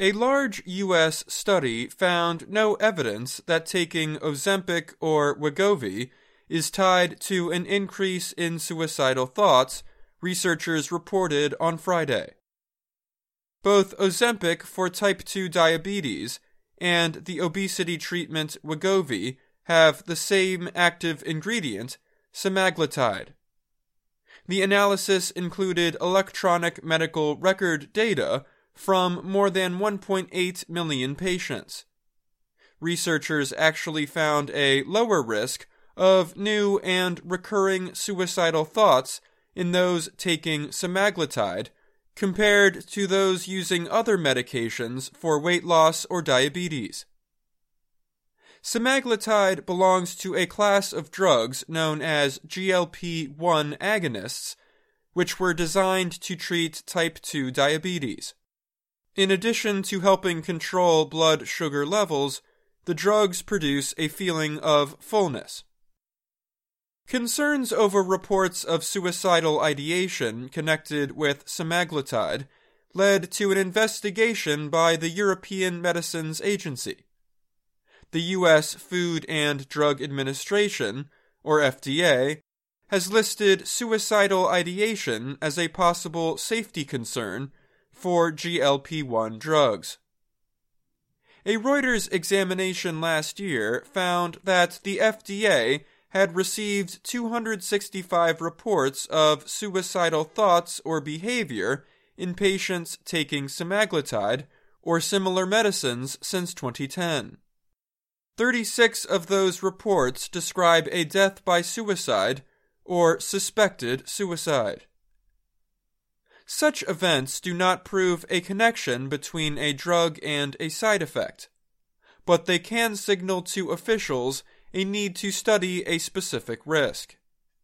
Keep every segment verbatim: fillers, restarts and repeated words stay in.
A large U S study found no evidence that taking Ozempic or Wegovy is tied to an increase in suicidal thoughts, researchers reported on Friday. Both Ozempic for type two diabetes and the obesity treatment Wegovy have the same active ingredient, semaglutide. The analysis included electronic medical record data from more than one point eight million patients. Researchers actually found a lower risk of new and recurring suicidal thoughts in those taking semaglutide compared to those using other medications for weight loss or diabetes. Semaglutide belongs to a class of drugs known as G L P one agonists, which were designed to treat type two diabetes. In addition to helping control blood sugar levels, the drugs produce a feeling of fullness. Concerns over reports of suicidal ideation connected with semaglutide led to an investigation by the European Medicines Agency. The U S Food and Drug Administration, or F D A, has listed suicidal ideation as a possible safety concern for G L P one drugs. A Reuters examination last year found that the F D A had received two hundred sixty-five reports of suicidal thoughts or behavior in patients taking semaglutide or similar medicines since twenty ten. thirty-six of those reports describe a death by suicide or suspected suicide. Such events do not prove a connection between a drug and a side effect, but they can signal to officials a need to study a specific risk.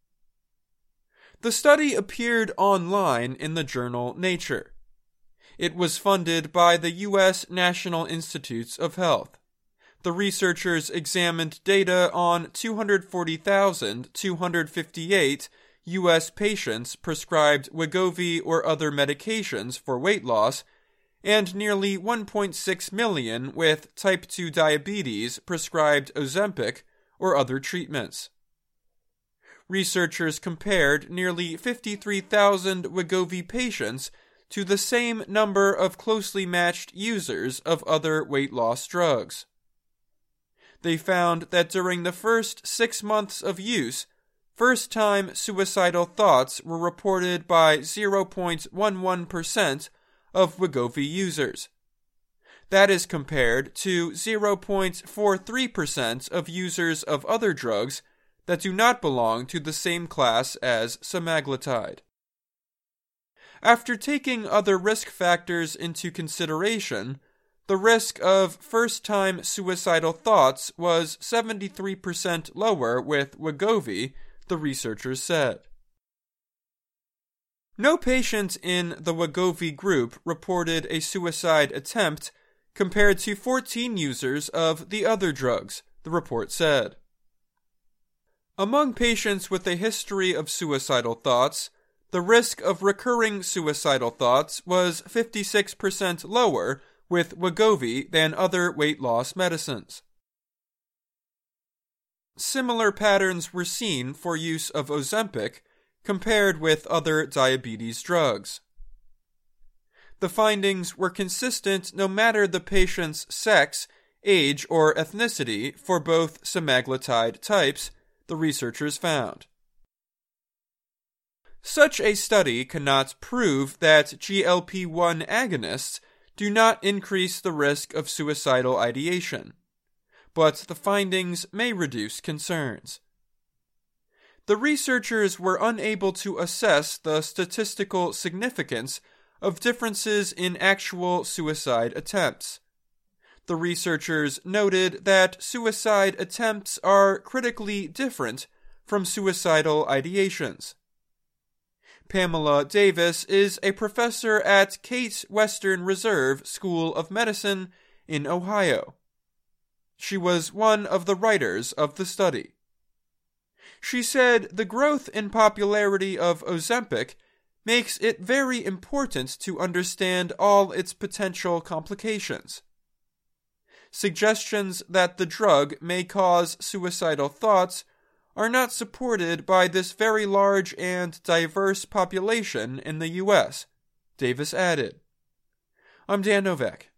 The study appeared online in the journal Nature. It was funded by the U S National Institutes of Health. The researchers examined data on two hundred forty thousand two hundred fifty-eight U S patients prescribed Wegovy or other medications for weight loss, and nearly one point six million with type two diabetes prescribed Ozempic or other treatments. Researchers compared nearly fifty-three thousand Wegovy patients to the same number of closely matched users of other weight loss drugs. They found that during the first six months of use, first-time suicidal thoughts were reported by zero point one one percent of Wegovy users. That is compared to zero point four three percent of users of other drugs that do not belong to the same class as semaglutide. After taking other risk factors into consideration, the risk of first-time suicidal thoughts was seventy-three percent lower with Wegovy, the researchers said. No patient in the Wegovy group reported a suicide attempt compared to fourteen users of the other drugs, the report said. Among patients with a history of suicidal thoughts, the risk of recurring suicidal thoughts was fifty-six percent lower with Wegovy than other weight loss medicines. Similar patterns were seen for use of Ozempic compared with other diabetes drugs. The findings were consistent no matter the patient's sex, age, or ethnicity for both semaglutide types, the researchers found. Such a study cannot prove that G L P one agonists do not increase the risk of suicidal ideation, but the findings may reduce concerns. The researchers were unable to assess the statistical significance of differences in actual suicide attempts. The researchers noted that suicide attempts are critically different from suicidal ideations. Pamela Davis is a professor at Case Western Reserve School of Medicine in Ohio. She was one of the writers of the study. She said the growth in popularity of Ozempic makes it very important to understand all its potential complications. Suggestions that the drug may cause suicidal thoughts are not supported by this very large and diverse population in the U S, Davis added. I'm Dan Novak.